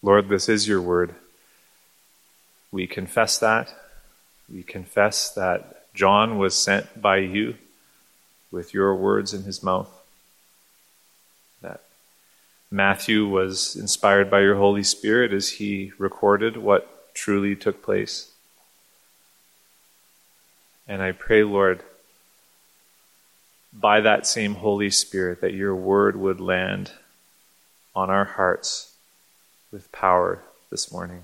Lord, this is your word. We confess that. We confess that John was sent by you with your words in his mouth. That Matthew was inspired by your Holy Spirit as he recorded what truly took place. And I pray, Lord, by that same Holy Spirit, that your word would land on our hearts with power this morning.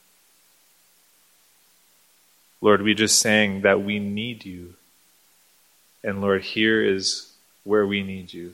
Lord, we just sang that we need you. And Lord, here is where we need you.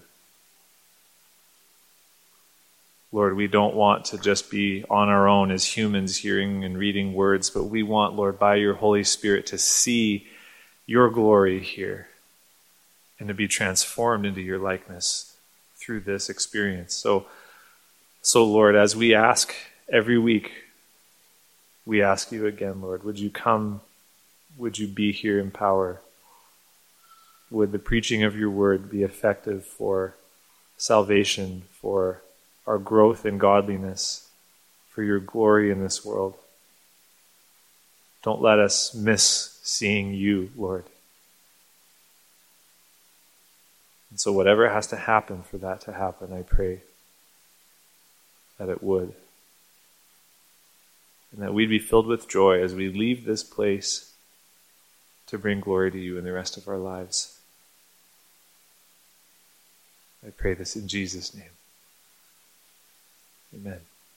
Lord, we don't want to just be on our own as humans hearing and reading words, but we want, Lord, by your Holy Spirit to see your glory here and to be transformed into your likeness through this experience. So Lord, as we ask every week, we ask you again, Lord, would you come? Would you be here in power? Would the preaching of your word be effective for salvation, for our growth in godliness, for your glory in this world? Don't let us miss seeing you, Lord. And so whatever has to happen for that to happen, I pray that it would. And that we'd be filled with joy as we leave this place to bring glory to you in the rest of our lives. I pray this in Jesus' name. Amen.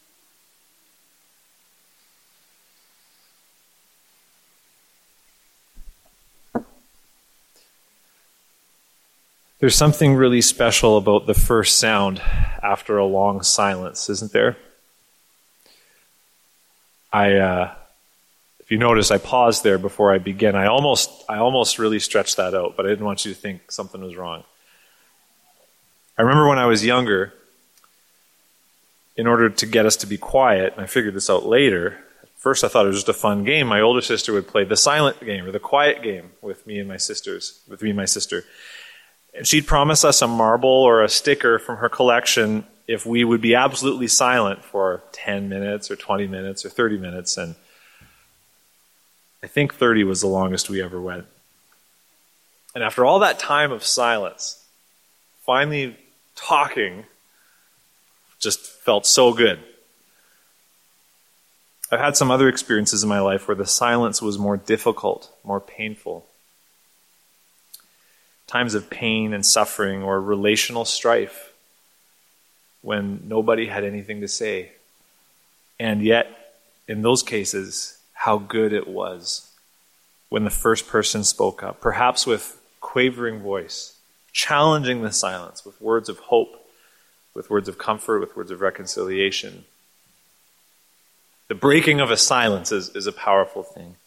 There's something really special about the first sound after a long silence, isn't there? If you notice, I paused there before I begin. I almost really stretched that out, but I didn't want you to think something was wrong. I remember when I was younger, in order to get us to be quiet, and I figured this out later, at first I thought it was just a fun game. My older sister would play the silent game or the quiet game with me and my sister. And she'd promise us a marble or a sticker from her collection if we would be absolutely silent for 10 minutes or 20 minutes or 30 minutes. And I think 30 was the longest we ever went. And after all that time of silence, finally talking just felt so good. I've had some other experiences in my life where the silence was more difficult, more painful. Times of pain and suffering or relational strife when nobody had anything to say. And yet, in those cases, how good it was when the first person spoke up, perhaps with quavering voice, challenging the silence with words of hope, with words of comfort, with words of reconciliation. The breaking of a silence is a powerful thing.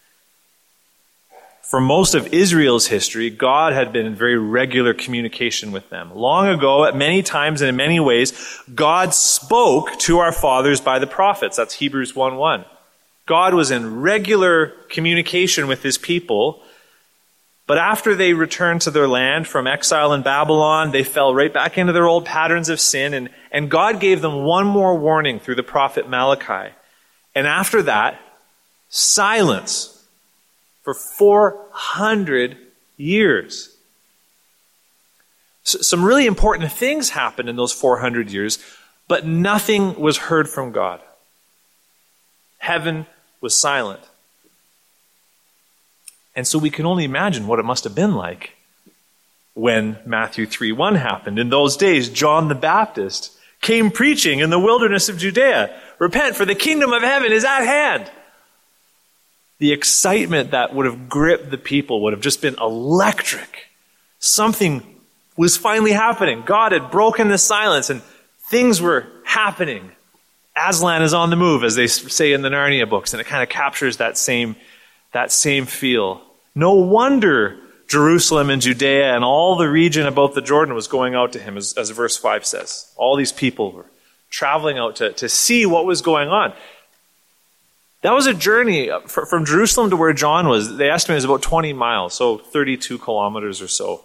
For most of Israel's history, God had been in very regular communication with them. Long ago, at many times and in many ways, God spoke to our fathers by the prophets. That's Hebrews 1:1. God was in regular communication with his people, but after they returned to their land from exile in Babylon, they fell right back into their old patterns of sin, and God gave them one more warning through the prophet Malachi. And after that, silence for 400 years. Some really important things happened in those 400 years, but nothing was heard from God. Heaven was silent. And so we can only imagine what it must have been like when Matthew 3:1 happened. In those days, John the Baptist came preaching in the wilderness of Judea, "Repent, for the kingdom of heaven is at hand." The excitement that would have gripped the people would have just been electric. Something was finally happening. God had broken the silence and things were happening. Aslan is on the move, as they say in the Narnia books, and it kind of captures that same feel. No wonder Jerusalem and Judea and all the region about the Jordan was going out to him, as verse 5 says. All these people were traveling out to see what was going on. That was a journey from Jerusalem to where John was. They estimated it was about 20 miles, so 32 kilometers or so.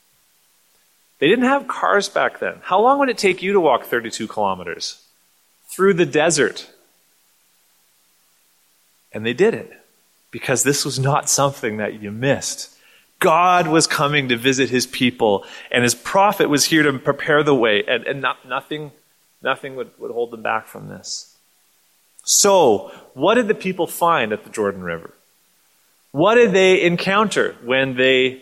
They didn't have cars back then. How long would it take you to walk 32 kilometers? through the desert. And they did it because this was not something that you missed. God was coming to visit his people, and his prophet was here to prepare the way, and nothing would hold them back from this. So, what did the people find at the Jordan River? What did they encounter when they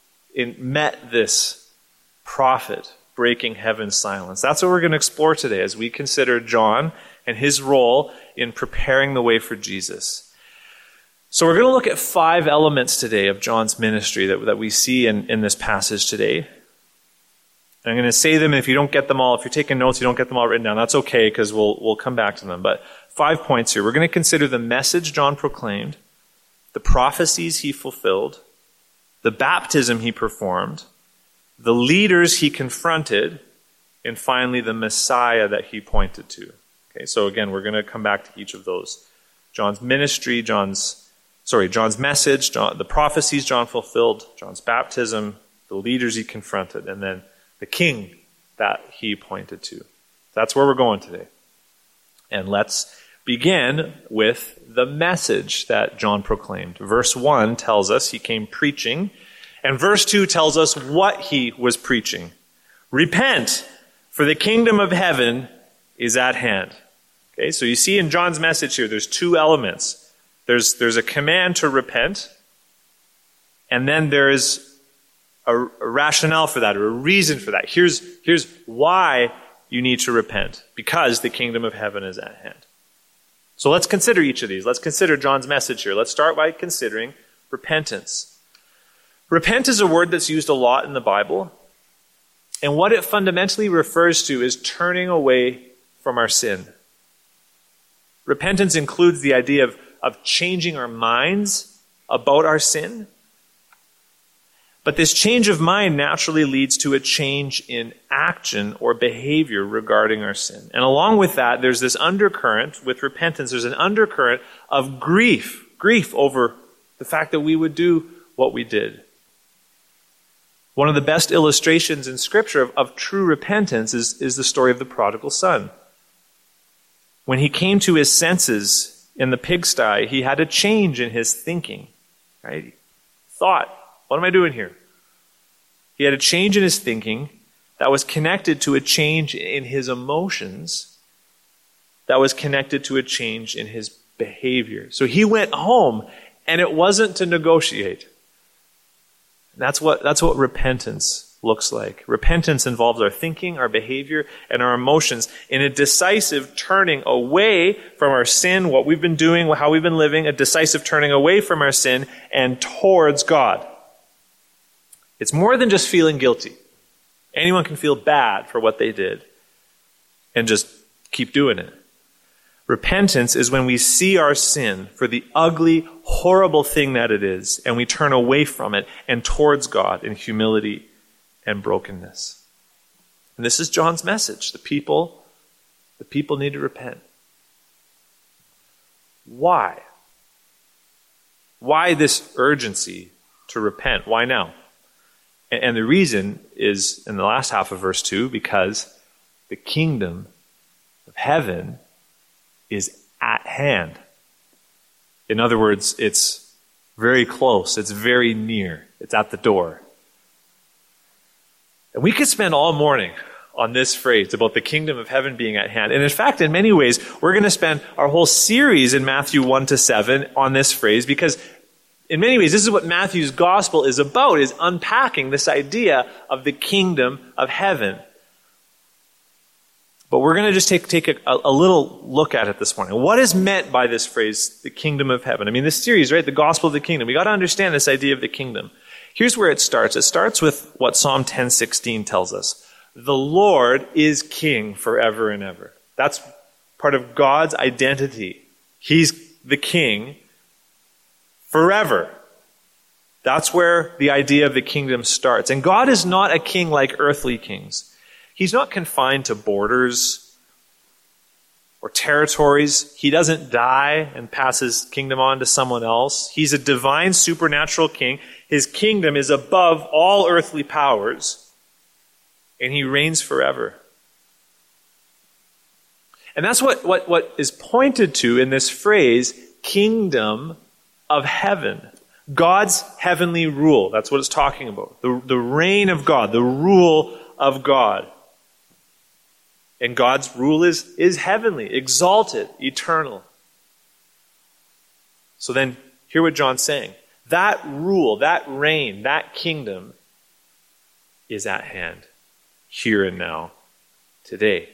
met this prophet breaking heaven's silence? That's what we're going to explore today as we consider John and his role in preparing the way for Jesus. So we're going to look at 5 elements today of John's ministry that we see in this passage today. And I'm going to say them, and if you don't get them all, if you're taking notes, you don't get them all written down, that's okay, because we'll come back to them. But 5 points here. We're going to consider the message John proclaimed, the prophecies he fulfilled, the baptism he performed, the leaders he confronted, and finally the Messiah that he pointed to. Okay, so again, we're going to come back to each of those. John's ministry, John's message, the prophecies John fulfilled, John's baptism, the leaders he confronted, and then the king that he pointed to. That's where we're going today. And let's begin with the message that John proclaimed. Verse 1 tells us he came preaching, and verse 2 tells us what he was preaching. Repent, for the kingdom of heaven is at hand. Okay, so you see in John's message here, there's 2 elements. There's a command to repent, and then there's a rationale for that, or a reason for that. Here's why you need to repent, because the kingdom of heaven is at hand. So let's consider each of these. Let's consider John's message here. Let's start by considering repentance. Repent is a word that's used a lot in the Bible, and what it fundamentally refers to is turning away from our sin. Repentance includes the idea of changing our minds about our sin. But this change of mind naturally leads to a change in action or behavior regarding our sin. And along with that, there's this undercurrent with repentance. There's an undercurrent of grief over the fact that we would do what we did. One of the best illustrations in Scripture of true repentance is the story of the prodigal son. When he came to his senses in the pigsty, he had a change in his thinking. Right? He thought, what am I doing here? He had a change in his thinking that was connected to a change in his emotions, that was connected to a change in his behavior. So he went home, and it wasn't to negotiate. That's what repentance looks like. Repentance involves our thinking, our behavior, and our emotions in a decisive turning away from our sin, what we've been doing, how we've been living, a decisive turning away from our sin and towards God. It's more than just feeling guilty. Anyone can feel bad for what they did and just keep doing it. Repentance is when we see our sin for the ugly, horrible thing that it is, and we turn away from it and towards God in humility and brokenness. And this is John's message. The people need to repent. Why? Why this urgency to repent? Why now? And the reason is in the last half of verse 2, because the kingdom of heaven is at hand. In other words, it's very close. It's very near. It's at the door. And we could spend all morning on this phrase about the kingdom of heaven being at hand. And in fact, in many ways, we're going to spend our whole series in Matthew 1-7 on this phrase, because in many ways, this is what Matthew's gospel is about, is unpacking this idea of the kingdom of heaven. But we're going to just take a little look at it this morning. What is meant by this phrase, the kingdom of heaven? I mean, this series, right, the gospel of the kingdom. We got to understand this idea of the kingdom. Here's where it starts. It starts with what Psalm 10:16 tells us. The Lord is king forever and ever. That's part of God's identity. He's the king forever. That's where the idea of the kingdom starts. And God is not a king like earthly kings. He's not confined to borders or territories. He doesn't die and pass his kingdom on to someone else. He's a divine supernatural king. His kingdom is above all earthly powers, and he reigns forever. And that's what is pointed to in this phrase, kingdom of heaven. God's heavenly rule. That's what it's talking about. The reign of God, the rule of God. And God's rule is heavenly, exalted, eternal. So then, hear what John's saying. That rule, that reign, that kingdom is at hand, here and now, today.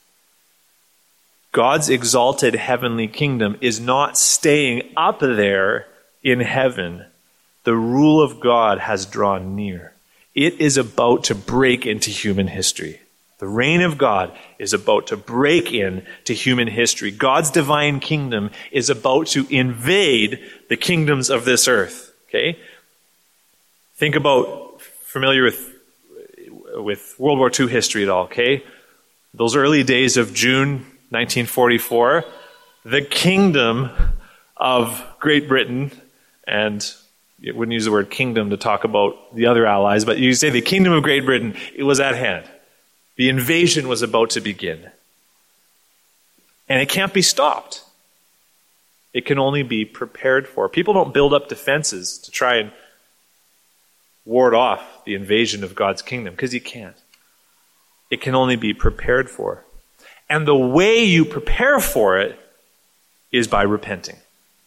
God's exalted heavenly kingdom is not staying up there in heaven. The rule of God has drawn near. It is about to break into human history. The reign of God is about to break into human history. God's divine kingdom is about to invade the kingdoms of this earth. Okay? Think about, familiar with World War II history at all, okay? Those early days of June 1944, the kingdom of Great Britain, and you wouldn't use the word kingdom to talk about the other allies, but you say the kingdom of Great Britain, it was at hand. The invasion was about to begin. And it can't be stopped. It can only be prepared for. People don't build up defenses to try and ward off the invasion of God's kingdom, because you can't. It can only be prepared for. And the way you prepare for it is by repenting.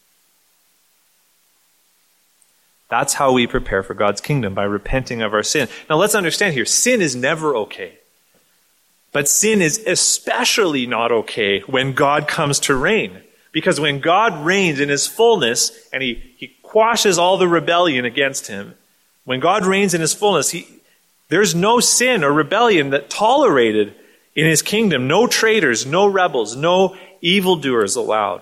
That's how we prepare for God's kingdom, by repenting of our sin. Now let's understand here, sin is never okay. But sin is especially not okay when God comes to reign. Because when God reigns in his fullness, and he quashes all the rebellion against him, when God reigns in his fullness, there's no sin or rebellion that tolerated in his kingdom. No traitors, no rebels, no evildoers allowed.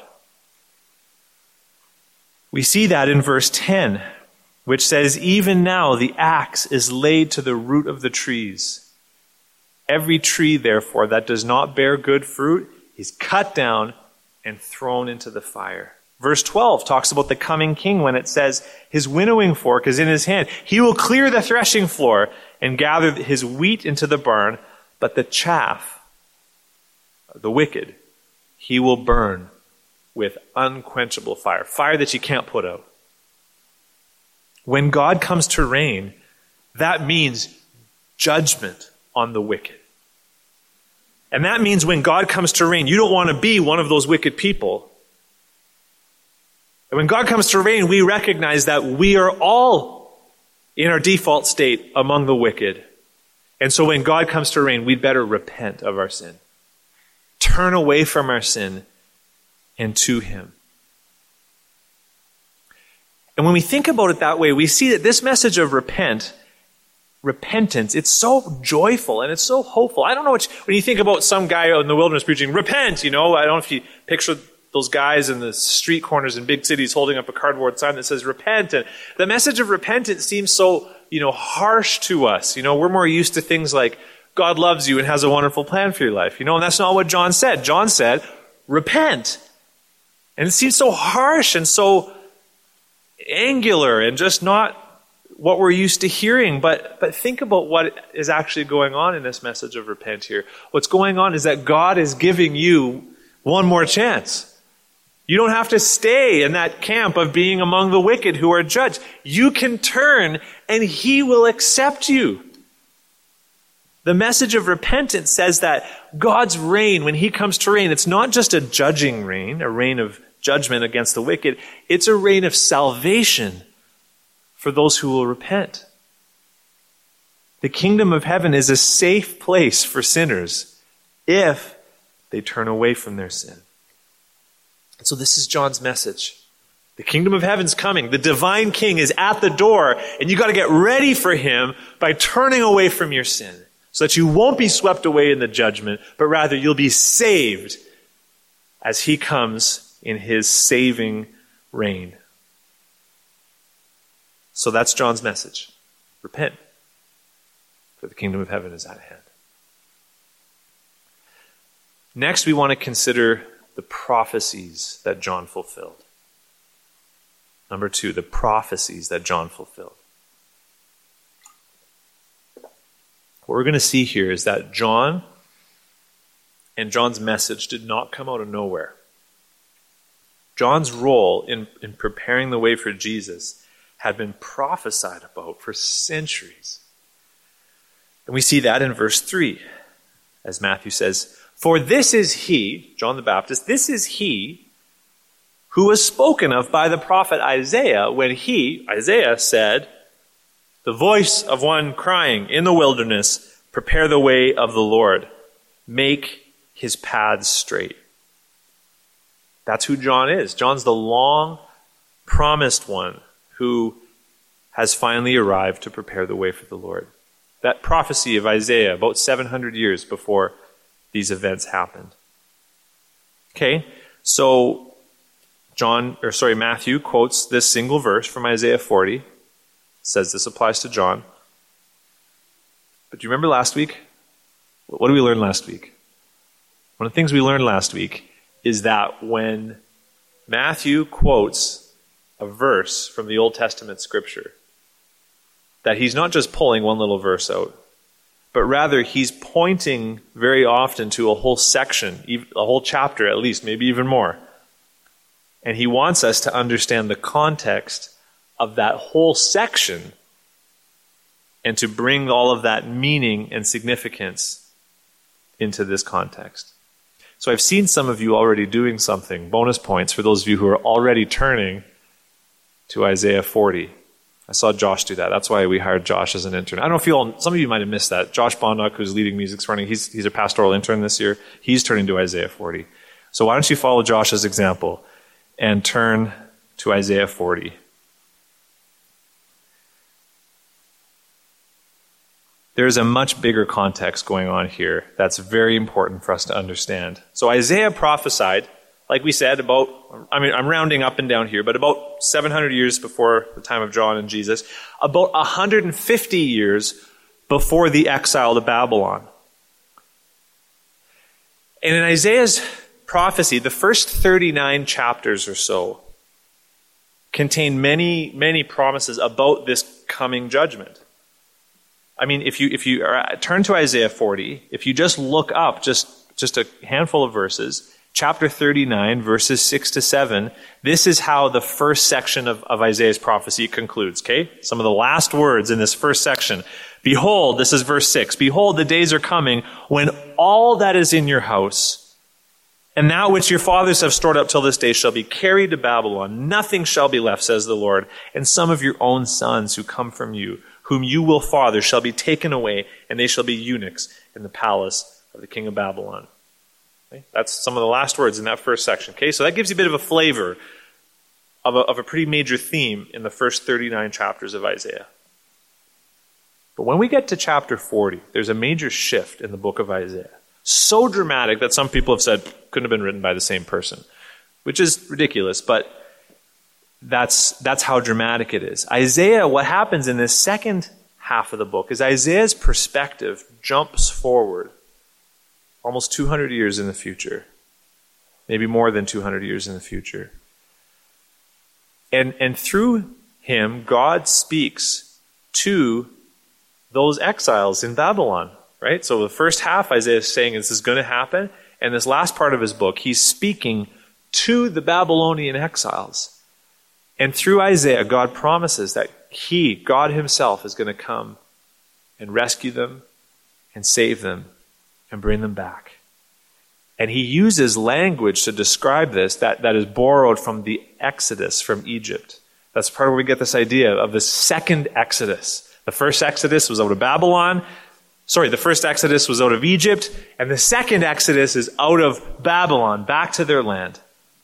We see that in verse 10, which says, "Even now the axe is laid to the root of the trees. Every tree, therefore, that does not bear good fruit is cut down and thrown into the fire." Verse 12 talks about the coming king when it says, "His winnowing fork is in his hand. He will clear the threshing floor and gather his wheat into the barn, but the chaff," the wicked, "he will burn with unquenchable fire." Fire that you can't put out. When God comes to reign, that means judgment on the wicked. And that means when God comes to reign, you don't want to be one of those wicked people. And when God comes to reign, we recognize that we are all in our default state among the wicked. And so when God comes to reign, we'd better repent of our sin. Turn away from our sin and to him. And when we think about it that way, we see that this message of repentance, it's so joyful and it's so hopeful. I don't know when you think about some guy out in the wilderness preaching, repent, I don't know if you picture those guys in the street corners in big cities holding up a cardboard sign that says repent. And the message of repentance seems so, harsh to us. We're more used to things like God loves you and has a wonderful plan for your life, and that's not what John said. John said, repent. And it seems so harsh and so angular and just not what we're used to hearing. But think about what is actually going on in this message of repent here. What's going on is that God is giving you one more chance. You don't have to stay in that camp of being among the wicked who are judged. You can turn and he will accept you. The message of repentance says that God's reign, when he comes to reign, it's not just a judging reign, a reign of judgment against the wicked. It's a reign of salvation for those who will repent. The kingdom of heaven is a safe place for sinners if they turn away from their sin. And so this is John's message. The kingdom of heaven's coming. The divine king is at the door, and you got to get ready for him by turning away from your sin, so that you won't be swept away in the judgment, but rather you'll be saved as he comes in his saving reign. So that's John's message. Repent, for the kingdom of heaven is at hand. Next, we want to consider the prophecies that John fulfilled. Number 2, the prophecies that John fulfilled. What we're going to see here is that John and John's message did not come out of nowhere. John's role in preparing the way for Jesus had been prophesied about for centuries. And we see that in verse 3, as Matthew says, "For this is he," John the Baptist, "this is he who was spoken of by the prophet Isaiah when he," Isaiah, said, "The voice of one crying in the wilderness, prepare the way of the Lord, make his paths straight." That's who John is. John's the long-promised one who has finally arrived to prepare the way for the Lord. That prophecy of Isaiah, about 700 years before these events happened. Okay, so Matthew quotes this single verse from Isaiah 40. Says this applies to John. But do you remember last week? What did we learn last week? One of the things we learned last week is that when Matthew quotes a verse from the Old Testament scripture, that he's not just pulling one little verse out, but rather he's pointing very often to a whole section, a whole chapter at least, maybe even more. And he wants us to understand the context of that whole section and to bring all of that meaning and significance into this context. So I've seen some of you already doing something. Bonus points for those of you who are already turning to Isaiah 40. I saw Josh do that. That's why we hired Josh as an intern. I don't know if some of you might have missed that. Josh Bondock, who's leading Music this morning, he's a pastoral intern this year. He's turning to Isaiah 40. So why don't you follow Josh's example and turn to Isaiah 40. There's a much bigger context going on here that's very important for us to understand. So Isaiah prophesied, like we said, I'm rounding up and down here, but about 700 years before the time of John and Jesus, about 150 years before the exile to Babylon. And in Isaiah's prophecy, the first 39 chapters or so contain many, many promises about this coming judgment. I mean, if you turn to Isaiah 40, if you just look up just a handful of verses, chapter 39, verses 6 to 7, this is how the first section of Isaiah's prophecy concludes, okay? Some of the last words in this first section. "Behold," this is verse 6, "Behold, the days are coming when all that is in your house and that which your fathers have stored up till this day shall be carried to Babylon. Nothing shall be left, says the Lord. And some of your own sons who come from you, whom you will father, shall be taken away, and they shall be eunuchs in the palace of the king of Babylon." Okay? That's some of the last words in that first section. Okay, so that gives you a bit of a flavor of a pretty major theme in the first 39 chapters of Isaiah. But when we get to chapter 40, there's a major shift in the book of Isaiah. So dramatic that some people have said couldn't have been written by the same person, which is ridiculous, but that's how dramatic it is. Isaiah, what happens in this second half of the book is Isaiah's perspective jumps forward almost 200 years in the future, maybe more than 200 years in the future. And through him, God speaks to those exiles in Babylon, right? So the first half, Isaiah is saying this is going to happen, and this last part of his book, he's speaking to the Babylonian exiles. And through Isaiah, God promises that God himself, is going to come and rescue them and save them and bring them back. And he uses language to describe this that is borrowed from the Exodus from Egypt. That's part of where we get this idea of the second Exodus. The first Exodus was out of Babylon. The first Exodus was out of Egypt. And the second Exodus is out of Babylon, back to their land.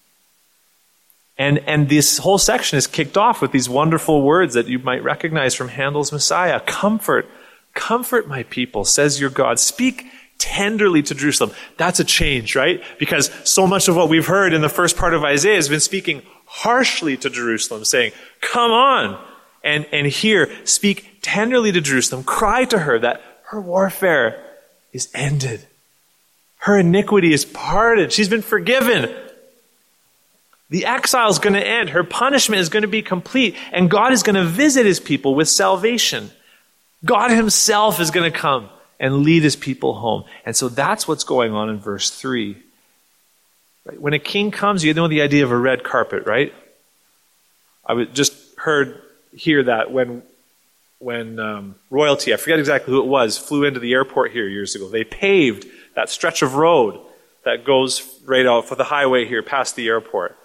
And this whole section is kicked off with these wonderful words that you might recognize from Handel's Messiah. Comfort, comfort my people, says your God. Speak tenderly to Jerusalem. That's a change, right? Because so much of what we've heard in the first part of Isaiah has been speaking harshly to Jerusalem, saying, come on. And here, speak tenderly to Jerusalem. Cry to her that her warfare is ended. Her iniquity is pardoned. She's been forgiven. The exile is going to end. Her punishment is going to be complete. And God is going to visit his people with salvation. God himself is going to come and lead his people home. And so that's what's going on in verse 3. Right? When a king comes, you know the idea of a red carpet, right? I just hear that when royalty, I forget exactly who it was, flew into the airport here years ago. They paved that stretch of road that goes right out for the highway here past the airport.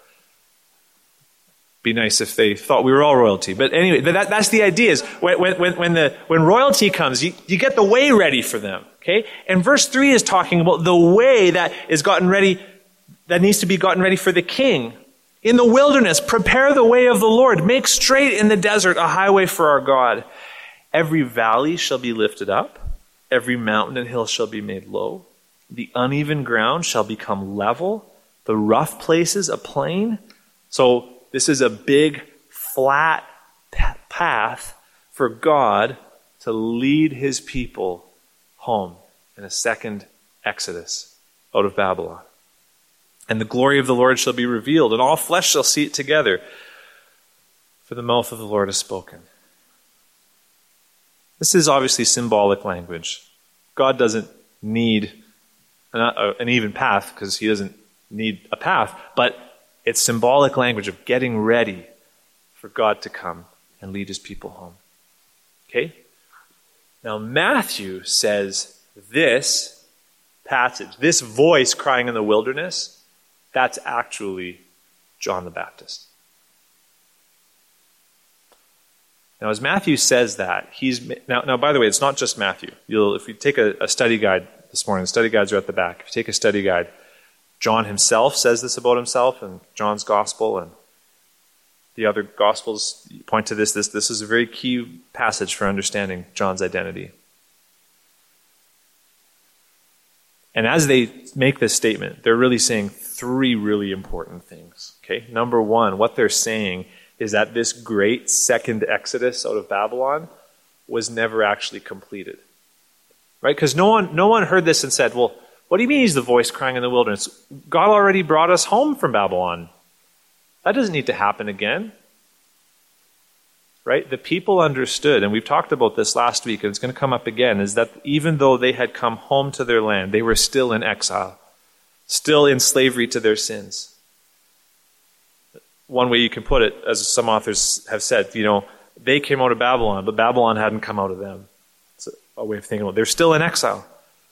Be nice if they thought we were all royalty. But anyway, that's the idea is when royalty comes, you get the way ready for them. Okay? And verse 3 is talking about the way that is gotten ready, that needs to be gotten ready for the king. In the wilderness, prepare the way of the Lord. Make straight in the desert a highway for our God. Every valley shall be lifted up. Every mountain and hill shall be made low. The uneven ground shall become level. The rough places a plain. So this is a big, flat path for God to lead his people home in a second Exodus out of Babylon. And the glory of the Lord shall be revealed, and all flesh shall see it together, for the mouth of the Lord has spoken. This is obviously symbolic language. God doesn't need an even path, because he doesn't need a path, but it's symbolic language of getting ready for God to come and lead his people home. Okay? Now Matthew says this passage, this voice crying in the wilderness, that's actually John the Baptist. Now, as Matthew says that, now, by the way, it's not just Matthew. If you take a study guide this morning, the study guides are at the back. If you take a study guide, John himself says this about himself in John's Gospel, and the other Gospels point to this. This is a very key passage for understanding John's identity. And as they make this statement, they're really saying three really important things. Okay? Number one, what they're saying is that this great second Exodus out of Babylon was never actually completed. Right? Because no one heard this and said, well, what do you mean he's the voice crying in the wilderness? God already brought us home from Babylon. That doesn't need to happen again. Right? The people understood, and we've talked about this last week, and it's going to come up again, is that even though they had come home to their land, they were still in exile, still in slavery to their sins. One way you can put it, as some authors have said, they came out of Babylon, but Babylon hadn't come out of them. It's a way of thinking about it. They're still in exile.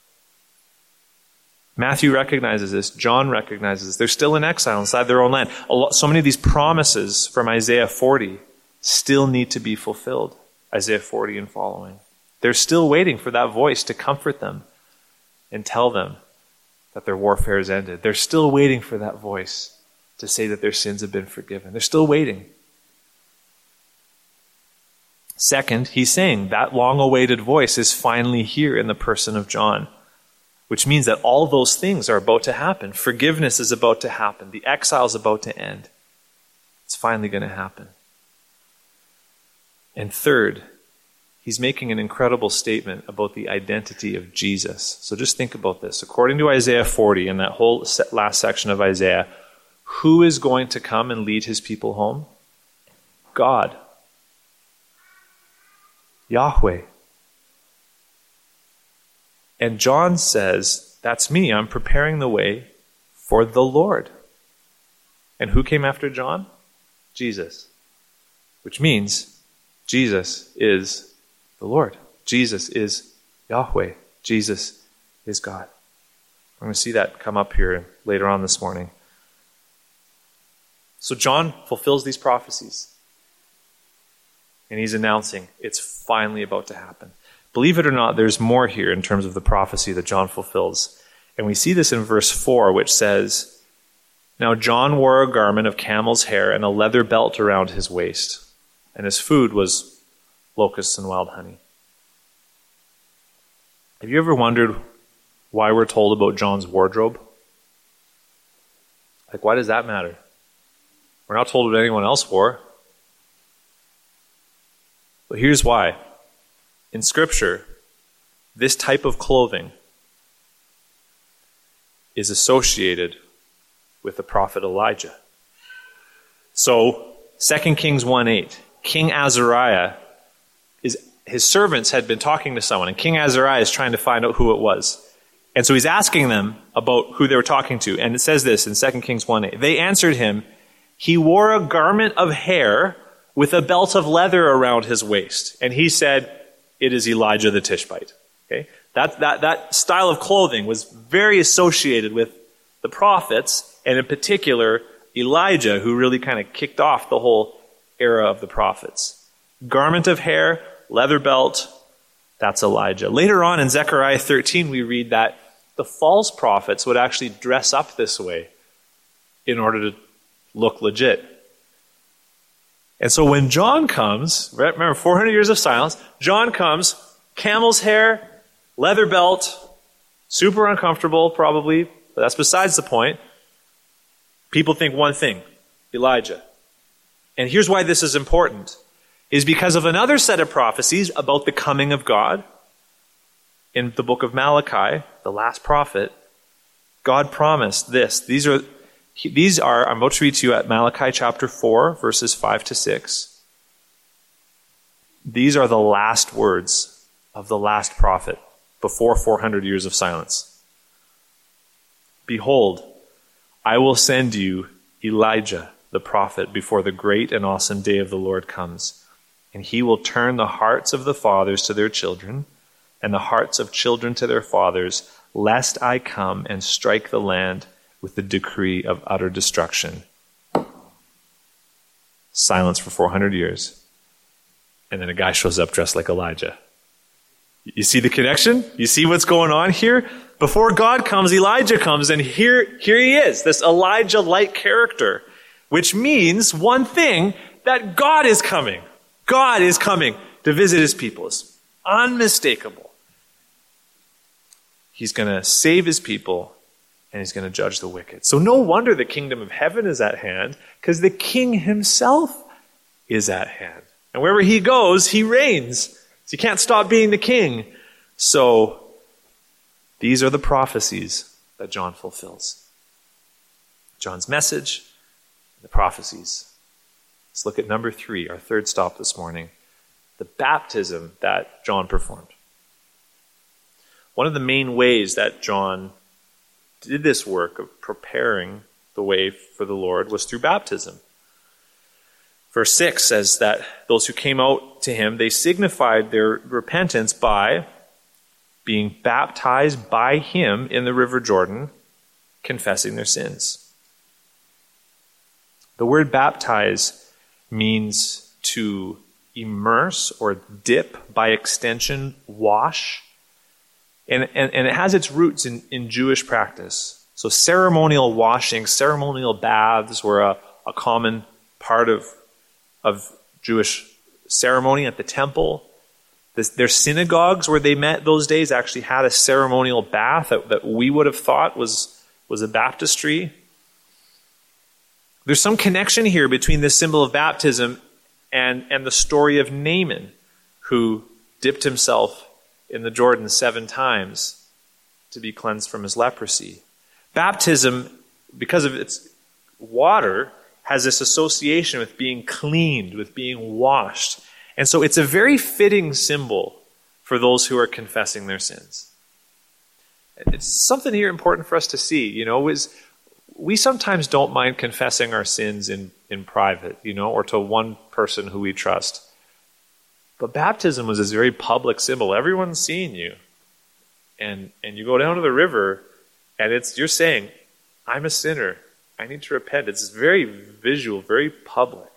Matthew recognizes this. John recognizes this. They're still in exile inside their own land. So many of these promises from Isaiah 40 still need to be fulfilled. Isaiah 40 and following. They're still waiting for that voice to comfort them and tell them that their warfare has ended. They're still waiting for that voice to say that their sins have been forgiven. They're still waiting. Second, he's saying that long-awaited voice is finally here in the person of John, which means that all those things are about to happen. Forgiveness is about to happen. The exile is about to end. It's finally going to happen. And third, he's making an incredible statement about the identity of Jesus. So just think about this. According to Isaiah 40, in that whole last section of Isaiah, who is going to come and lead his people home? God. Yahweh. And John says, that's me. I'm preparing the way for the Lord. And who came after John? Jesus. Which means Jesus is the Lord. Jesus is Yahweh. Jesus is God. We're going to see that come up here later on this morning. So John fulfills these prophecies. And he's announcing it's finally about to happen. Believe it or not, there's more here in terms of the prophecy that John fulfills. And we see this in verse 4, which says, Now John wore a garment of camel's hair and a leather belt around his waist. And his food was locusts and wild honey. Have you ever wondered why we're told about John's wardrobe? Like, why does that matter? We're not told what anyone else wore. But here's why. In Scripture, this type of clothing is associated with the prophet Elijah. So, 2 Kings 1:8, King Azariah is his servants had been talking to someone, and King Azariah is trying to find out who it was. And so he's asking them about who they were talking to. And it says this in 2 Kings 1:8. They answered him, "He wore a garment of hair with a belt of leather around his waist." And he said, "It is Elijah the Tishbite." Okay? That style of clothing was very associated with the prophets, and in particular, Elijah, who really kind of kicked off the whole era of the prophets. Garment of hair, leather belt, that's Elijah. Later on in Zechariah 13, we read that the false prophets would actually dress up this way in order to look legit. And so when John comes, remember 400 years of silence, John comes, camel's hair, leather belt, super uncomfortable probably, but that's besides the point. People think one thing, Elijah. And here's why this is important, is because of another set of prophecies about the coming of God. In the book of Malachi, the last prophet, God promised this. These are, I'm about to read to you at Malachi chapter 4, verses 5 to 6. These are the last words of the last prophet before 400 years of silence. "Behold, I will send you Elijah, the prophet, before the great and awesome day of the Lord comes. And he will turn the hearts of the fathers to their children, and the hearts of children to their fathers, lest I come and strike the land with the decree of utter destruction." Silence for 400 years. And then a guy shows up dressed like Elijah. You see the connection? You see what's going on here? Before God comes, Elijah comes, and here he is, this Elijah-like character, which means one thing, that God is coming. God is coming to visit his people. It's unmistakable. He's going to save his people, and he's going to judge the wicked. So no wonder the kingdom of heaven is at hand, because the king himself is at hand. And wherever he goes, he reigns. So you can't stop being the king. So these are the prophecies that John fulfills. John's message, the prophecies. Let's look at number 3, our third stop this morning. The baptism that John performed. One of the main ways that John did this work of preparing the way for the Lord was through baptism. Verse 6 says that those who came out to him, they signified their repentance by being baptized by him in the river Jordan, confessing their sins. The word baptize means to immerse or dip, by extension, wash. And it has its roots in Jewish practice. So ceremonial washing, ceremonial baths were a common part of Jewish ceremony at the temple. Their synagogues where they met those days actually had a ceremonial bath that we would have thought was a baptistry. There's some connection here between this symbol of baptism and the story of Naaman, who dipped himself in the Jordan 7 times to be cleansed from his leprosy. Baptism, because of its water, has this association with being cleaned, with being washed. And so it's a very fitting symbol for those who are confessing their sins. It's something here important for us to see, is we sometimes don't mind confessing our sins in private, or to one person who we trust. But baptism was this very public symbol. Everyone's seeing you. And you go down to the river, and you're saying, I'm a sinner. I need to repent. It's very visual, very public.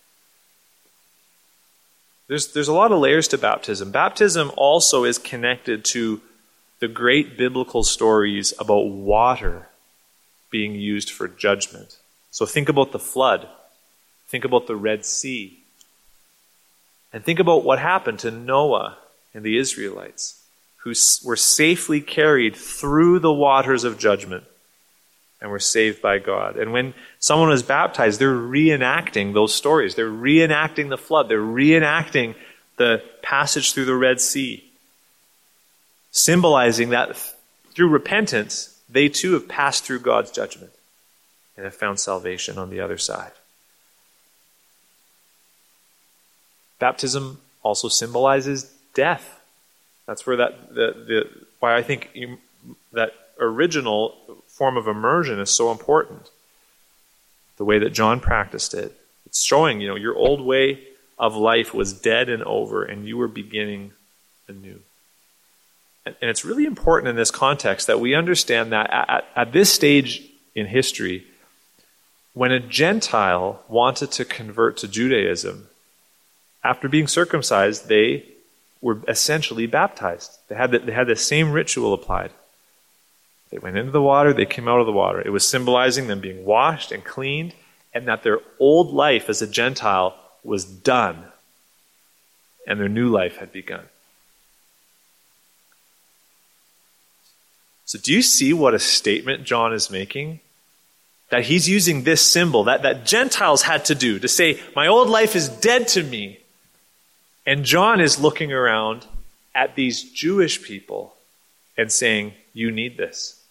There's a lot of layers to baptism. Baptism also is connected to the great biblical stories about water being used for judgment. So think about the flood. Think about the Red Sea. And think about what happened to Noah and the Israelites, who were safely carried through the waters of judgment and were saved by God. And when someone was baptized, they're reenacting those stories. They're reenacting the flood. They're reenacting the passage through the Red Sea, symbolizing that through repentance, they too have passed through God's judgment and have found salvation on the other side. Baptism also symbolizes death. That's where why I think that original form of immersion is so important. The way that John practiced it. It's showing, your old way of life was dead and over, and you were beginning anew. And it's really important in this context that we understand that at this stage in history, when a Gentile wanted to convert to Judaism, after being circumcised, they were essentially baptized. They had the same ritual applied. They went into the water, they came out of the water. It was symbolizing them being washed and cleaned, and that their old life as a Gentile was done, and their new life had begun. So do you see what a statement John is making? That he's using this symbol that Gentiles had to do to say, my old life is dead to me. And John is looking around at these Jewish people and saying, you need this.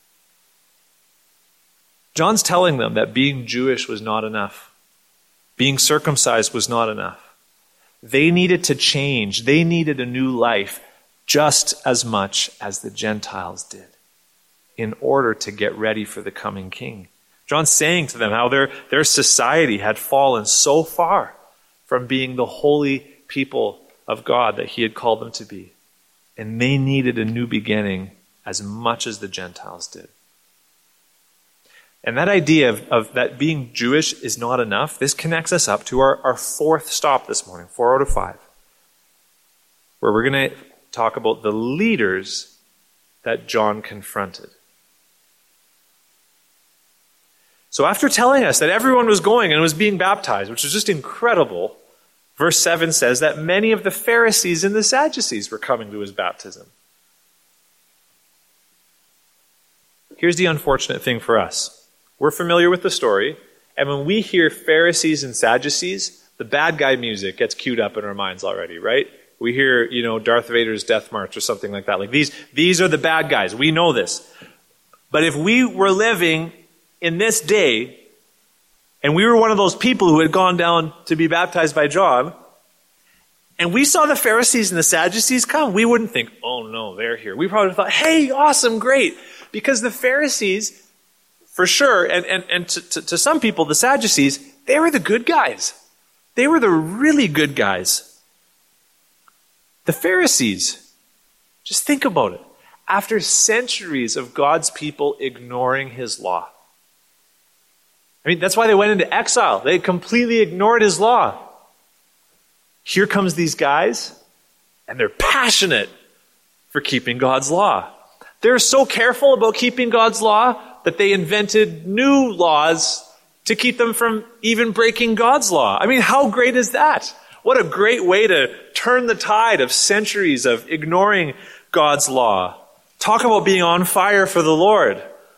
John's telling them that being Jewish was not enough. Being circumcised was not enough. They needed to change. They needed a new life just as much as the Gentiles did in order to get ready for the coming king. John's saying to them how their society had fallen so far from being the holy people of God that he had called them to be. And they needed a new beginning as much as the Gentiles did. And that idea of that being Jewish is not enough, this connects us up to our fourth stop this morning, 4 out of 5, where we're going to talk about the leaders that John confronted. So after telling us that everyone was going and was being baptized, which was just incredible, verse 7 says that many of the Pharisees and the Sadducees were coming to his baptism. Here's the unfortunate thing for us. We're familiar with the story, and when we hear Pharisees and Sadducees, the bad guy music gets queued up in our minds already, right? We hear, Darth Vader's Death March or something like that. Like these are the bad guys. We know this. But if we were living in this day, and we were one of those people who had gone down to be baptized by John, and we saw the Pharisees and the Sadducees come, we wouldn't think, oh no, they're here. We probably thought, hey, awesome, great. Because the Pharisees, for sure, and to some people, the Sadducees, they were the good guys. They were the really good guys. The Pharisees, just think about it. After centuries of God's people ignoring his law. That's why they went into exile. They completely ignored his law. Here comes these guys, and they're passionate for keeping God's law. They're so careful about keeping God's law that they invented new laws to keep them from even breaking God's law. How great is that? What a great way to turn the tide of centuries of ignoring God's law. Talk about being on fire for the Lord.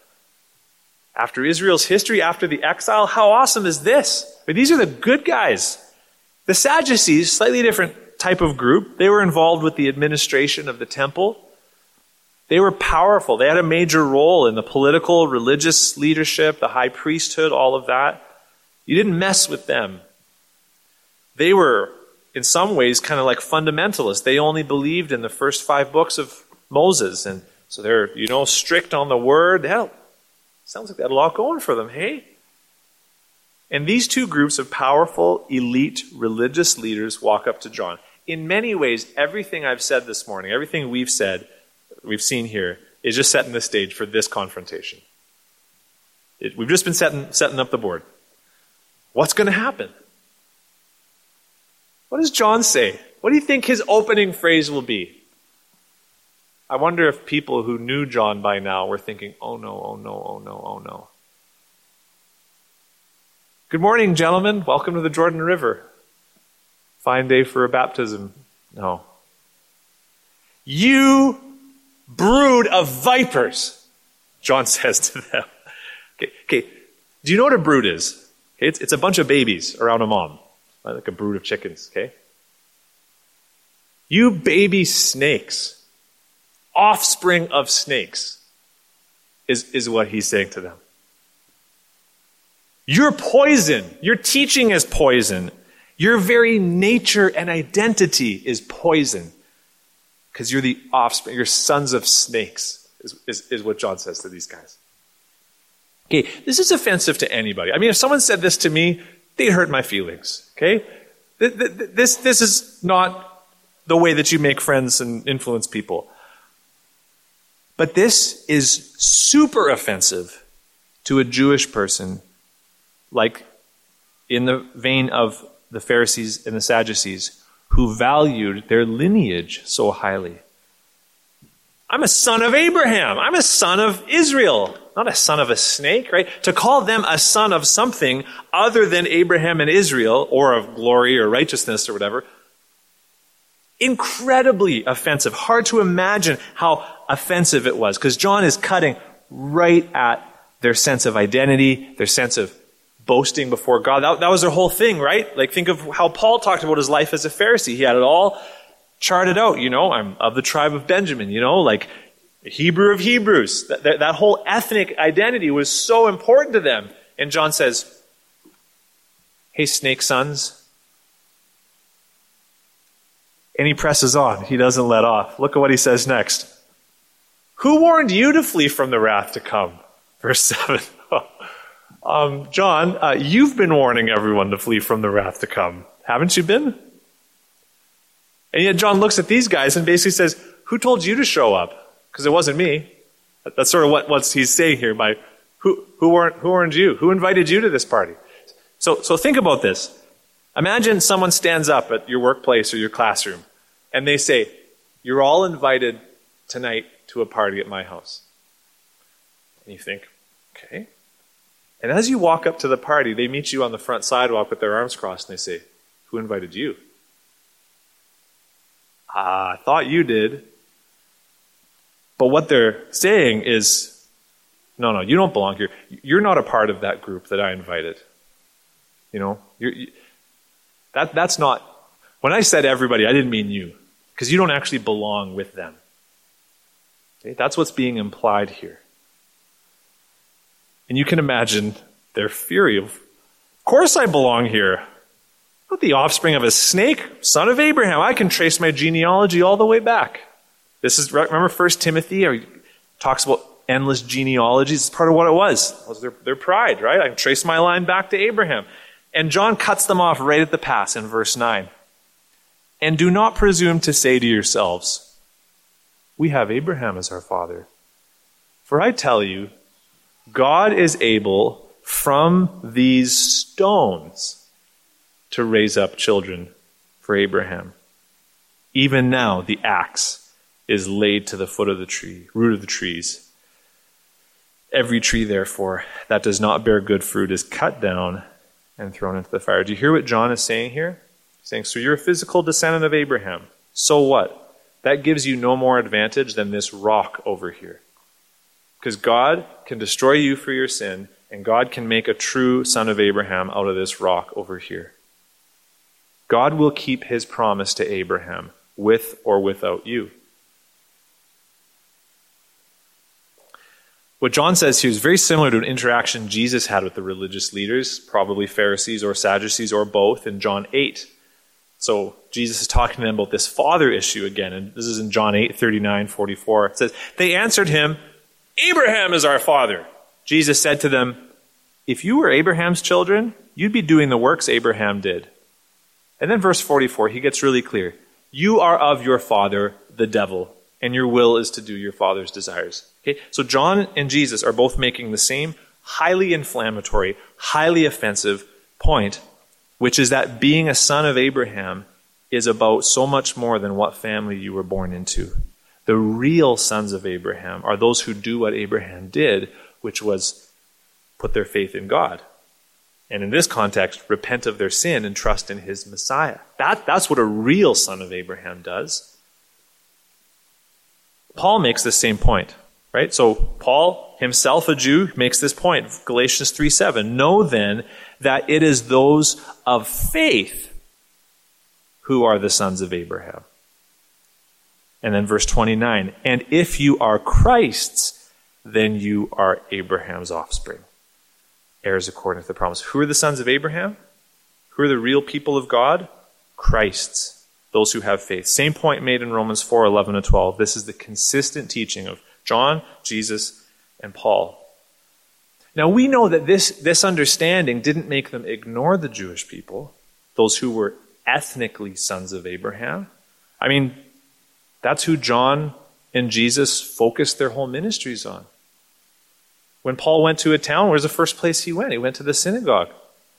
After Israel's history, after the exile, how awesome is this? These are the good guys. The Sadducees, slightly different type of group, they were involved with the administration of the temple. They were powerful. They had a major role in the political, religious leadership, the high priesthood, all of that. You didn't mess with them. They were, in some ways, kind of like fundamentalists. They only believed in the first 5 books of Moses. And so they're, strict on the word. Hell, sounds like they had a lot going for them, hey? And these two groups of powerful, elite, religious leaders walk up to John. In many ways, everything I've said this morning, everything we've seen here, is just setting the stage for this confrontation. We've just been setting up the board. What's going to happen? What does John say? What do you think his opening phrase will be? I wonder if people who knew John by now were thinking, oh no, oh no, oh no, oh no. Good morning, gentlemen. Welcome to the Jordan River. Fine day for a baptism. No. You brood of vipers, John says to them. Okay. Do you know what a brood is? Okay, it's a bunch of babies around a mom, right? Like a brood of chickens, okay? You baby snakes, offspring of snakes, is what he's saying to them. You're poison. Your teaching is poison. Your very nature and identity is poison. because you're the offspring, you're sons of snakes, is what John says to these guys. Okay, this is offensive to anybody. I mean, if someone said this to me, they'd hurt my feelings, okay? This is not the way that you make friends and influence people. But this is super offensive to a Jewish person, like in the vein of the Pharisees and the Sadducees, who valued their lineage so highly. I'm a son of Abraham. I'm a son of Israel, not a son of a snake, right? To call them a son of something other than Abraham and Israel, or of glory or righteousness or whatever, incredibly offensive. Hard to imagine how offensive it was, because John is cutting right at their sense of identity, their sense of boasting before God. That was their whole thing, right? Like, think of how Paul talked about his life as a Pharisee. He had it all charted out, I'm of the tribe of Benjamin, like Hebrew of Hebrews. That whole ethnic identity was so important to them. And John says, hey, snake sons. And he presses on. He doesn't let off. Look at what he says next. Who warned you to flee from the wrath to come? Verse 7. John, you've been warning everyone to flee from the wrath to come. Haven't you been? And yet John looks at these guys and basically says, who told you to show up? Because it wasn't me. That's sort of what he's saying here by who warned you? Who invited you to this party? So think about this. Imagine someone stands up at your workplace or your classroom and they say, you're all invited tonight to a party at my house. And you think, okay. And as you walk up to the party, they meet you on the front sidewalk with their arms crossed and they say, who invited you? I thought you did. But what they're saying is, no, you don't belong here. You're not a part of that group that I invited. That's not, when I said everybody, I didn't mean you, because you don't actually belong with them. Okay? That's what's being implied here. And you can imagine their fury of course I belong here. Not the offspring of a snake, son of Abraham. I can trace my genealogy all the way back. This is, remember 1 Timothy? He talks about endless genealogies. It's part of what it was. It was their pride, right? I can trace my line back to Abraham. And John cuts them off right at the pass in verse 9. And do not presume to say to yourselves, we have Abraham as our father. For I tell you, God is able from these stones to raise up children for Abraham. Even now the axe is laid to the root of the trees. Every tree, therefore, that does not bear good fruit is cut down and thrown into the fire. Do you hear what John is saying here? He's saying, so you're a physical descendant of Abraham. So what? That gives you no more advantage than this rock over here. Because God can destroy you for your sin, and God can make a true son of Abraham out of this rock over here. God will keep his promise to Abraham, with or without you. What John says here is very similar to an interaction Jesus had with the religious leaders, probably Pharisees or Sadducees or both, in John 8. So Jesus is talking to them about this father issue again, and this is in John 8, 39, 44. It says, they answered him, Abraham is our father. Jesus said to them, if you were Abraham's children, you'd be doing the works Abraham did. And then verse 44, he gets really clear. You are of your father, the devil, and your will is to do your father's desires. Okay? So John and Jesus are both making the same highly inflammatory, highly offensive point, which is that being a son of Abraham is about so much more than what family you were born into. The real sons of Abraham are those who do what Abraham did, which was put their faith in God. And in this context, repent of their sin and trust in his Messiah. That's what a real son of Abraham does. Paul makes the same point, right? So Paul, himself a Jew, makes this point. Galatians 3:7. Know then that it is those of faith who are the sons of Abraham. And then verse 29. And if you are Christ's, then you are Abraham's offspring, heirs according to the promise. Who are the sons of Abraham? Who are the real people of God? Christ's. those who have faith. Same point made in Romans 4:11-12. This is the consistent teaching of John, Jesus, and Paul. Now we know that this understanding didn't make them ignore the Jewish people, those who were ethnically sons of Abraham. I mean, that's who John and Jesus focused their whole ministries on. When Paul went to a town, where's the first place he went? He went to the synagogue.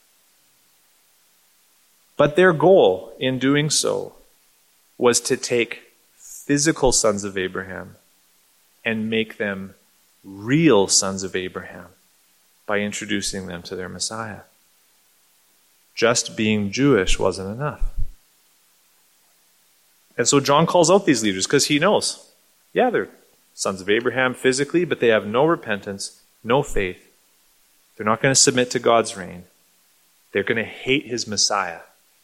But their goal in doing so was to take physical sons of Abraham and make them real sons of Abraham by introducing them to their Messiah. Just being Jewish wasn't enough. And so John calls out these leaders because he knows, yeah, they're sons of Abraham physically, but they have no repentance, no faith. They're not going to submit to God's reign. They're going to hate his Messiah.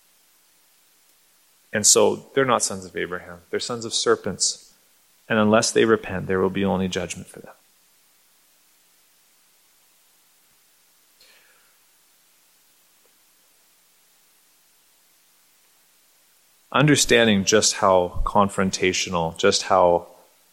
And so they're not sons of Abraham. They're sons of serpents. And unless they repent, there will be only judgment for them. Understanding just how confrontational, just how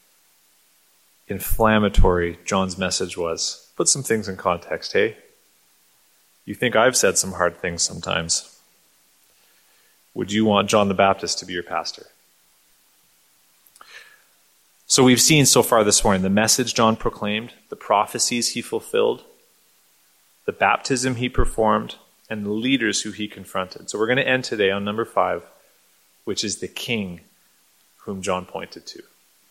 inflammatory John's message was. Put some things in context, hey? You think I've said some hard things sometimes. Would you want John the Baptist to be your pastor? So we've seen so far this morning the message John proclaimed, the prophecies he fulfilled, the baptism he performed, and the leaders who he confronted. So we're going to end today on number 5, which is the king whom John pointed to.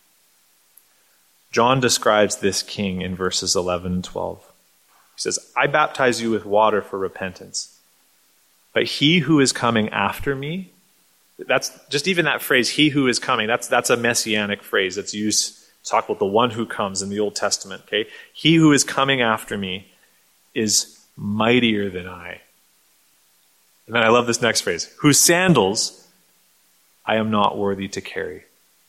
John describes this king in verses 11 and 12. He says, I baptize you with water for repentance. But he who is coming after me, that's just even that phrase, he who is coming, that's a messianic phrase that's used to talk about the one who comes in the Old Testament, okay? He who is coming after me is mightier than I. And then I love this next phrase, whose sandals I am not worthy to carry.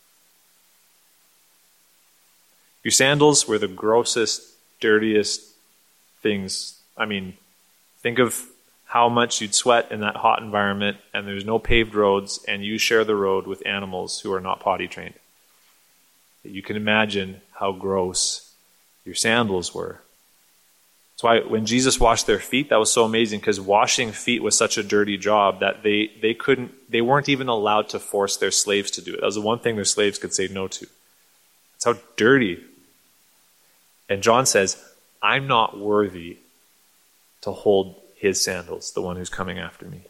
Your sandals were the grossest, dirtiest things. I mean, think of how much you'd sweat in that hot environment, and there's no paved roads, and you share the road with animals who are not potty trained. You can imagine how gross your sandals were. That's why when Jesus washed their feet, that was so amazing, because washing feet was such a dirty job that they weren't even allowed to force their slaves to do it. That was the one thing their slaves could say no to. That's how dirty. And John says, I'm not worthy to hold his sandals, the one who's coming after me.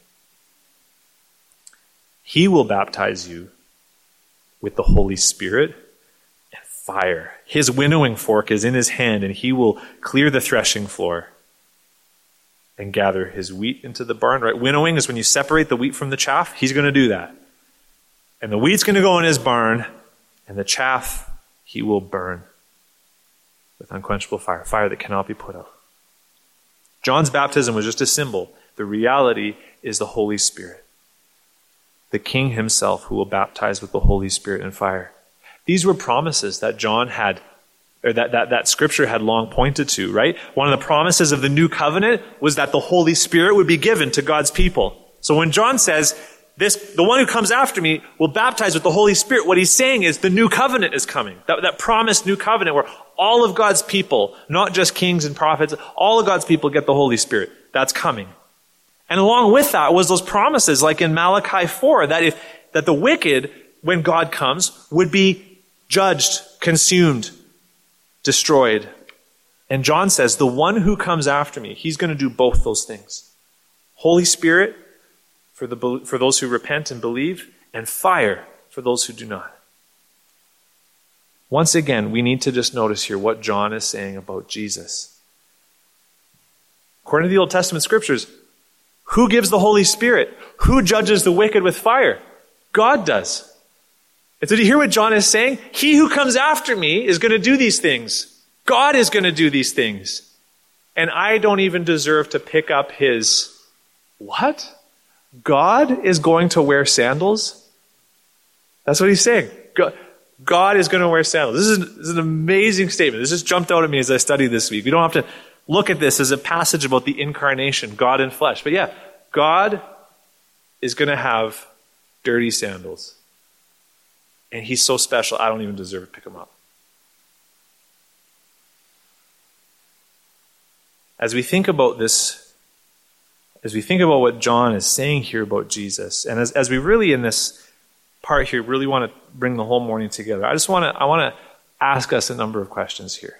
He will baptize you with the Holy Spirit and fire. His winnowing fork is in his hand, and he will clear the threshing floor and gather his wheat into the barn. Right? Winnowing is when you separate the wheat from the chaff. He's going to do that. And the wheat's going to go in his barn, and the chaff he will burn with unquenchable fire, fire that cannot be put out. John's baptism was just a symbol. The reality is the Holy Spirit. The King himself who will baptize with the Holy Spirit and fire. These were promises that John had, or that Scripture had long pointed to, right? One of the promises of the new covenant was that the Holy Spirit would be given to God's people. So when John says, the one who comes after me will baptize with the Holy Spirit, what he's saying is the new covenant is coming. That promised new covenant where all of God's people, not just kings and prophets, all of God's people get the Holy Spirit. That's coming. And along with that was those promises, like in Malachi 4, that the wicked, when God comes, would be judged, consumed, destroyed. And John says, the one who comes after me, he's going to do both those things. Holy Spirit for those who repent and believe, and fire for those who do not. Once again, we need to just notice here what John is saying about Jesus. According to the Old Testament scriptures, who gives the Holy Spirit? Who judges the wicked with fire? God does. And so do you hear what John is saying? He who comes after me is going to do these things. God is going to do these things. And I don't even deserve to pick up his... What? God is going to wear sandals? That's what he's saying. God is going to wear sandals. This is an amazing statement. This just jumped out at me as I studied this week. We don't have to look at this as a passage about the incarnation, God in flesh. But yeah, God is going to have dirty sandals. And he's so special, I don't even deserve to pick him up. As we think about this, as we think about what John is saying here about Jesus, and as we really in this part here really want to bring the whole morning together, I want to ask us a number of questions here.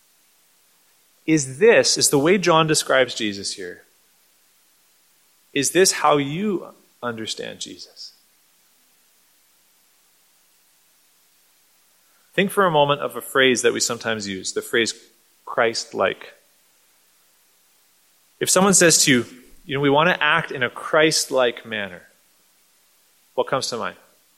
Is the way John describes Jesus here, is this how you understand Jesus? Think for a moment of a phrase that we sometimes use, the phrase Christ-like. If someone says to you, we want to act in a Christ-like manner, what comes to mind?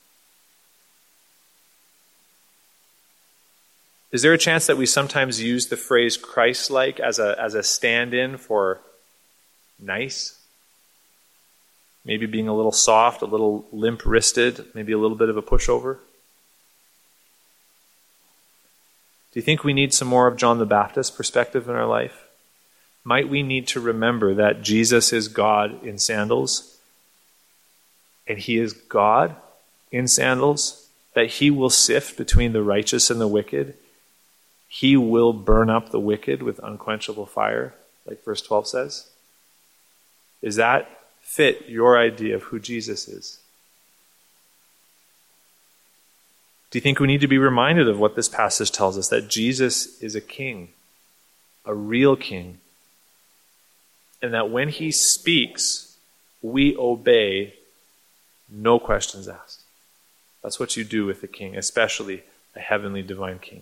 Is there a chance that we sometimes use the phrase Christ-like as a stand-in for nice? Maybe being a little soft, a little limp-wristed, maybe a little bit of a pushover? Do you think we need some more of John the Baptist perspective in our life? Might we need to remember that Jesus is God in sandals, and he is God in sandals, that he will sift between the righteous and the wicked. He will burn up the wicked with unquenchable fire, like verse 12 says. Does that fit your idea of who Jesus is? Do you think we need to be reminded of what this passage tells us, that Jesus is a king, a real king, and that when he speaks, we obey, no questions asked? That's what you do with a king, especially a heavenly divine king.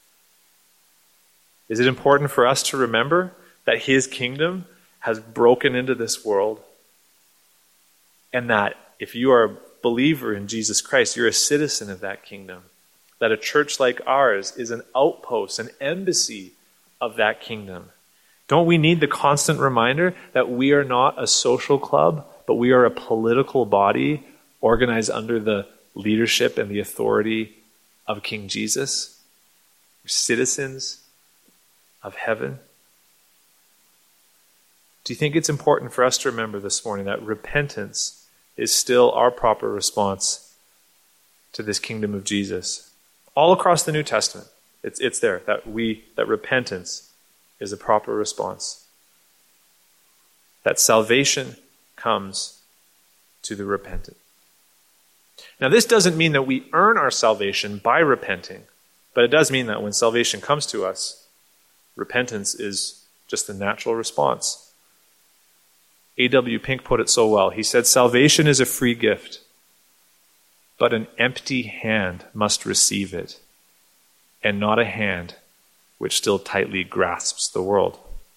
Is it important for us to remember that his kingdom has broken into this world, and that if you are a believer in Jesus Christ, you're a citizen of that kingdom, that a church like ours is an outpost, an embassy of that kingdom? Don't we need the constant reminder that we are not a social club, but we are a political body organized under the leadership and the authority of King Jesus? We're citizens of heaven. Do you think it's important for us to remember this morning that repentance is still our proper response to this kingdom of Jesus? All across the New Testament, it's there, that repentance is a proper response. That salvation comes to the repentant. Now, this doesn't mean that we earn our salvation by repenting, but it does mean that when salvation comes to us, repentance is just a natural response. A.W. Pink put it so well. He said, "Salvation is a free gift, but an empty hand must receive it, and not a hand which still tightly grasps the world."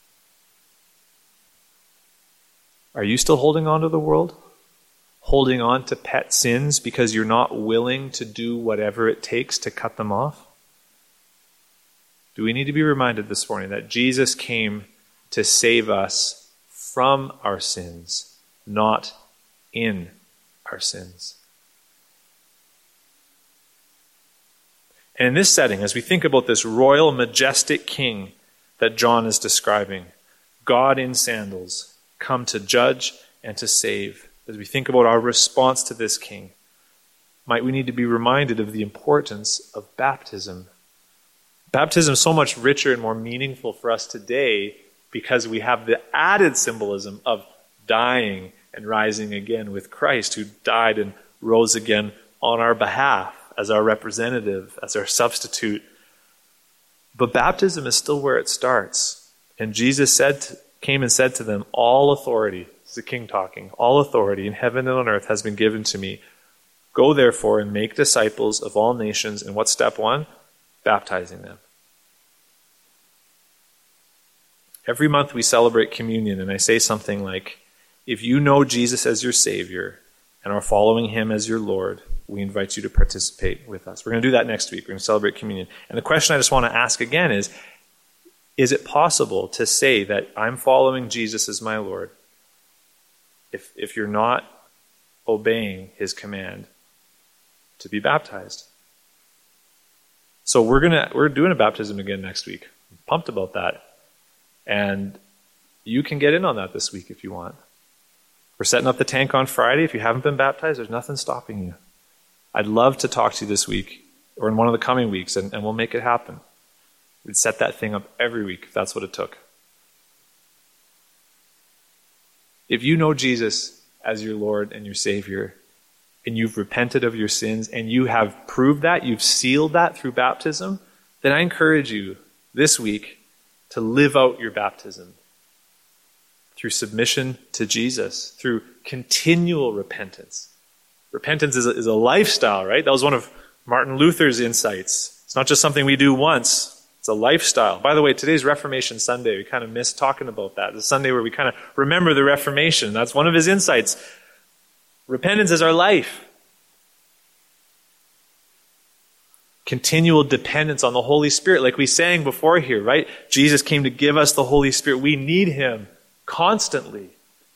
Are you still holding on to the world? Holding on to pet sins because you're not willing to do whatever it takes to cut them off? Do we need to be reminded this morning that Jesus came to save us from our sins, not in our sins? And in this setting, as we think about this royal, majestic king that John is describing, God in sandals, come to judge and to save, as we think about our response to this king, might we need to be reminded of the importance of baptism. Baptism is so much richer and more meaningful for us today because we have the added symbolism of dying and rising again with Christ, who died and rose again on our behalf as our representative, as our substitute. But baptism is still where it starts. And Jesus came and said to them, "All authority," this is the king talking, "all authority in heaven and on earth has been given to me. Go therefore and make disciples of all nations." And what's step one? Baptizing them. Every month we celebrate communion, and I say something like, if you know Jesus as your Savior and are following him as your Lord, we invite you to participate with us. We're going to do that next week. We're going to celebrate communion. And the question I just want to ask again is it possible to say that I'm following Jesus as my Lord if you're not obeying his command to be baptized? So we're doing a baptism again next week. I'm pumped about that. And you can get in on that this week if you want. We're setting up the tank on Friday. If you haven't been baptized, there's nothing stopping you. I'd love to talk to you this week or in one of the coming weeks, and we'll make it happen. We'd set that thing up every week if that's what it took. If you know Jesus as your Lord and your Savior, and you've repented of your sins, and you have proved that, you've sealed that through baptism, then I encourage you this week to live out your baptism through submission to Jesus, through continual repentance. Repentance is a lifestyle, right? That was one of Martin Luther's insights. It's not just something we do once. It's a lifestyle. By the way, today's Reformation Sunday. We kind of missed talking about that. The Sunday where we kind of remember the Reformation. That's one of his insights. Repentance is our life. Continual dependence on the Holy Spirit, like we sang before here, right? Jesus came to give us the Holy Spirit. We need him constantly.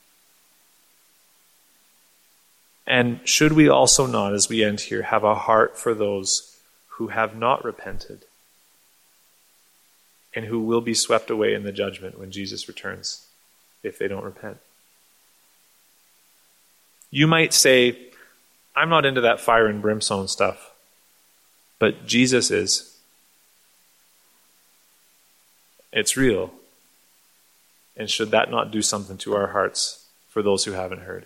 And should we also not, as we end here, have a heart for those who have not repented and who will be swept away in the judgment when Jesus returns if they don't repent? You might say, I'm not into that fire and brimstone stuff, but Jesus is. It's real. And should that not do something to our hearts for those who haven't heard?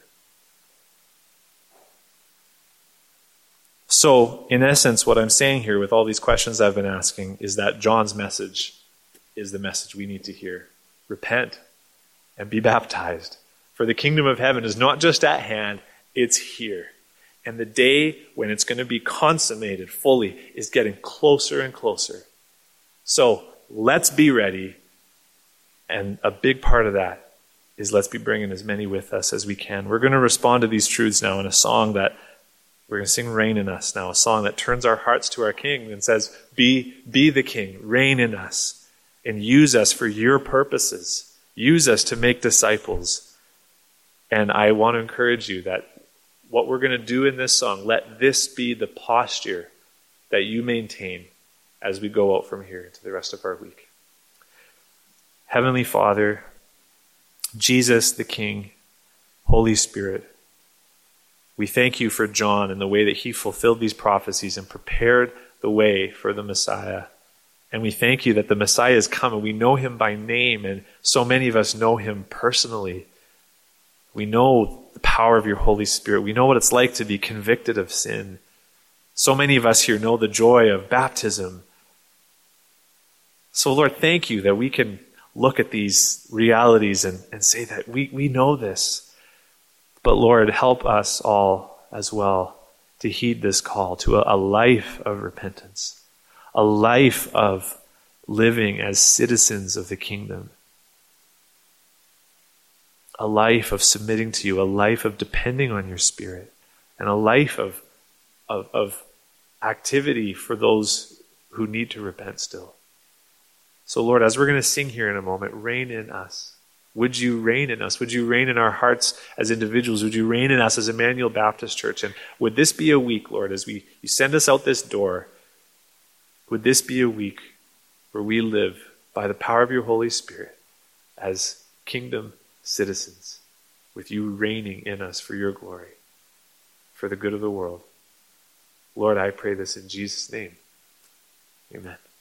So, in essence, what I'm saying here with all these questions I've been asking is that John's message is the message we need to hear. Repent and be baptized. For the kingdom of heaven is not just at hand, it's here. And the day when it's going to be consummated fully is getting closer and closer. So let's be ready. And a big part of that is let's be bringing as many with us as we can. We're going to respond to these truths now in a song that we're going to sing Reign in Us now, a song that turns our hearts to our King and says, be the King, reign in us, and use us for your purposes. Use us to make disciples. And I want to encourage you that what we're going to do in this song, let this be the posture that you maintain as we go out from here into the rest of our week. Heavenly Father, Jesus the King, Holy Spirit, we thank you for John and the way that he fulfilled these prophecies and prepared the way for the Messiah. And we thank you that the Messiah has come and we know him by name, and so many of us know him personally. We know the power of your Holy Spirit. We know what it's like to be convicted of sin. So many of us here know the joy of baptism. So Lord, thank you that we can look at these realities and say that we know this. But Lord, help us all as well to heed this call to a life of repentance, a life of living as citizens of the kingdom, a life of submitting to you, a life of depending on your Spirit, and a life of activity for those who need to repent still. So Lord, as we're going to sing here in a moment, reign in us. Would you reign in us? Would you reign in our hearts as individuals? Would you reign in us as Emmanuel Baptist Church? And would this be a week, Lord, as you send us out this door, would this be a week where we live by the power of your Holy Spirit as kingdom citizens, with you reigning in us for your glory, for the good of the world? Lord, I pray this in Jesus' name. Amen.